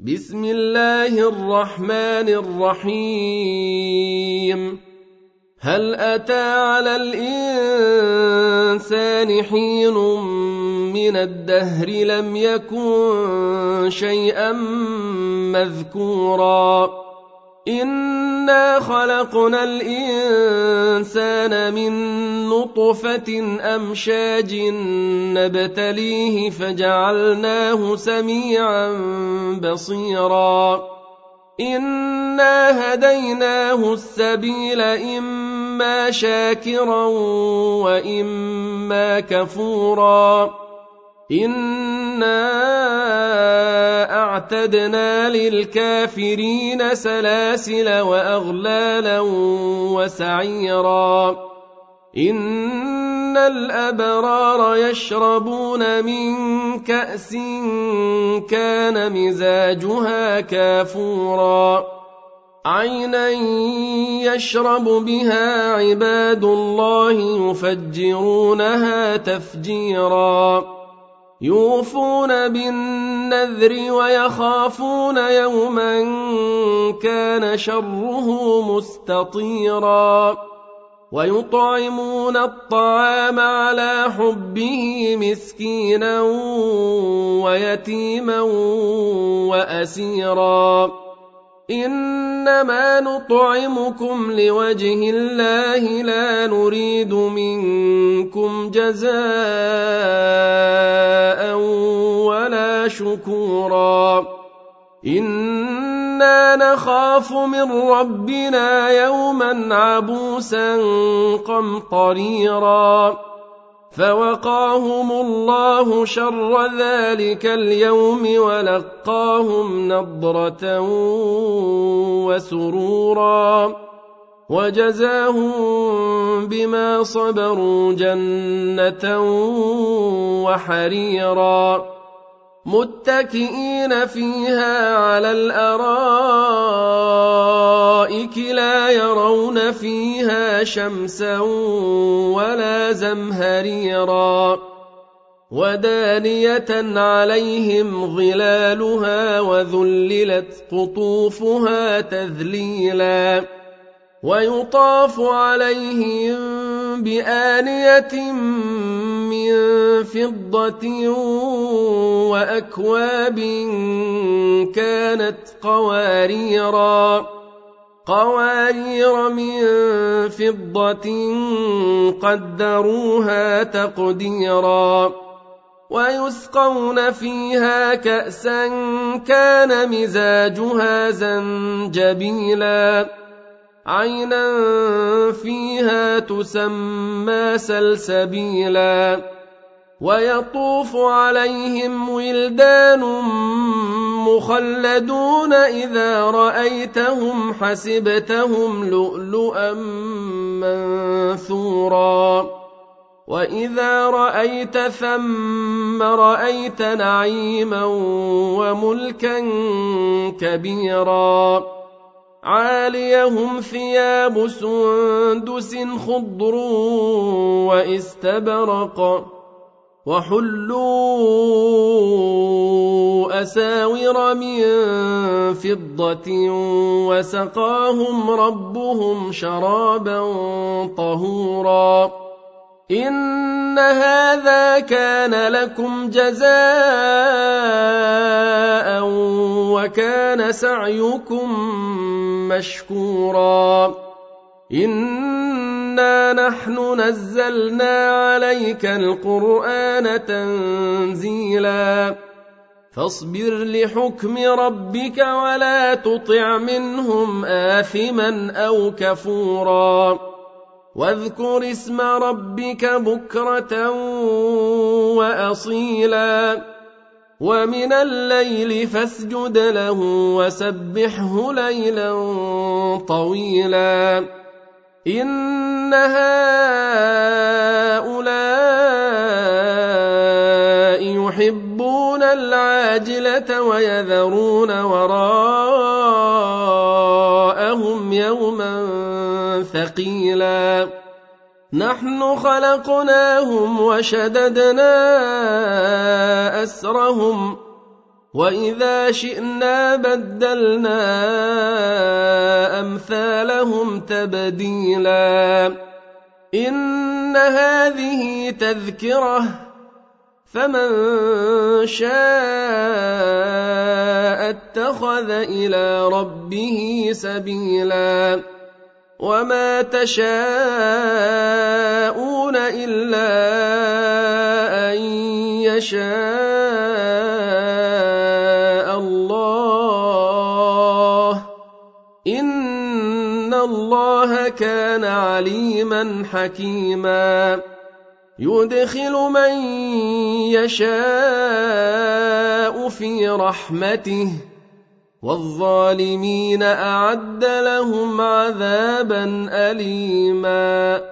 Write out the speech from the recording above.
بسم الله الرحمن الرحيم هل أتى على الإنسان حين من الدهر لم يكن شيئا مذكورا إنا خلقنا الإنسان من نطفة أمشاج نبتليه فجعلناه سميعا بصيرا إنا هديناه السبيل إما شاكرا وإما كفورا إنا أعتدنا للكافرين سلاسل وأغلالا وسعيرا إن الأبرار يشربون من كأس كان مزاجها كافورا عينا يشرب بها عباد الله يفجرونها تفجيرا يوفون بالنذر ويخافون يوما كان شره مستطيرا ويطعمون الطعام على حبه مسكينا ويتيما وأسيرا إنما نطعمكم لوجه الله لا نريد منكم جزاء ولا شكورا إنا نخاف من ربنا يوما عبوسا قمطريرا فوقاهم الله شر ذلك اليوم ولقاهم نضرة وسرورا وجزاهم بما صبروا جنة وحريرا متكئين فيها على الأرائك لا يرون فيها شمسا ولا زمهريرا ودانية عليهم ظلالها وذللت قطوفها تذليلا ويطاف عليهم بآنية من فضة وأكواب كانت قوارير من فضة قدروها تقديرا ويسقون فيها كأسا كان مزاجها زنجبيلا عينا فيها تسمى سلسبيلا ويطوف عليهم ولدان مخلدون إذا رأيتهم حسبتهم لؤلؤا منثورا وإذا رأيت ثم رأيت نعيما وملكا كبيرا عاليهم ثياب سندس خضر واستبرق وحلوا أساور من فضة وسقاهم ربهم شرابا طهورا إن هذا كان لكم جزاء وكان سعيكم مشكورا إنا نحن نزلنا عليك القرآن تنزيلا فاصبر لحكم ربك ولا تطع منهم آثما أو كفورا واذكر اسم ربك بكرة وأصيلا ومن الليل فاسجد له وسبحه ليلا طويلا إن هؤلاء يحبون العاجلة ويذرون وراءهم يوما ثقيلا نحن خلقناهم وشددنا أسرهم وإذا شئنا بدلنا أمثالهم تبديلا إن هذه تذكرة فمن شاء اتخذ إلى ربه سبيلا وما تشاءون إلا أن يشاء الله إن الله كان عليما حكيما يدخل من يشاء في رحمته والظالمين أعد لهم عذابا أليما